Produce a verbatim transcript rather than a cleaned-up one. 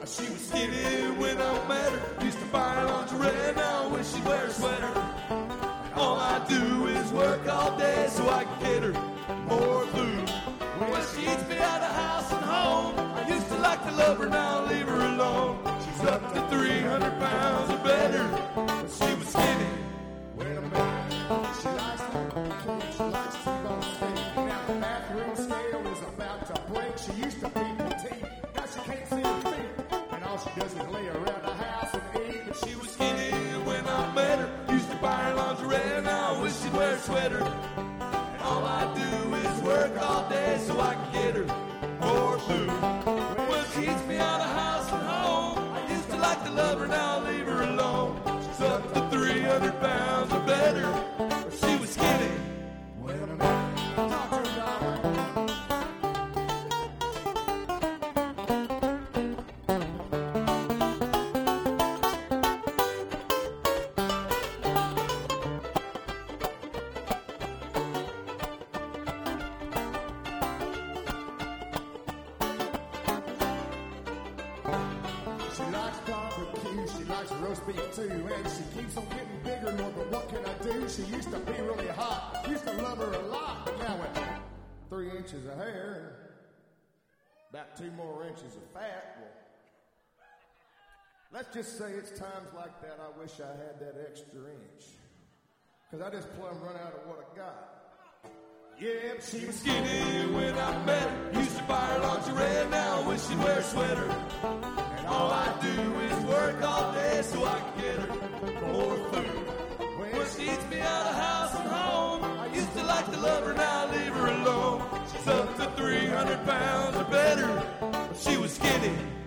She was skinny when I met her. Used to buy her lingerie, now I wish she'd wear a sweater. All I do is work all day so I can get her more food. When she eats me out of house and home, I used to like to love her, now I leave her alone. She's up to three hundred pounds or better, but she was skinny. Wait a minute. She likes to she likes to go steak. Now the bathroom scale is about to break. She used to be petite, now she can't see her feet. And all she does is lay around the house and eat. But she was skinny when I met her. Used to buy her lingerie, now I wish she'd wear a sweater. And all I do is work all day so I can get her more food. When she eats me out of house and home, I used to like to love her, now I leave her alone. She's up to three hundred pounds or better, but she was skinny. Wait a minute. Talk to her, darling. She likes barbecue, she likes roast beef too, and she keeps on getting bigger, Lord, but what can I do? She used to be really hot, used to love her a lot, but now with three inches of hair and about two more inches of fat, well, let's just say it's times like that I wish I had that extra inch, because I just plumb run out of what I got. Yeah, but she was skinny when I met her. Used to buy her lingerie, now I wish she'd wear a sweater. And all I do is work all day so I can get her more food. When she eats me out of house and home, I used to like to love her, now I leave her alone. She's up to three hundred pounds or better, but she was skinny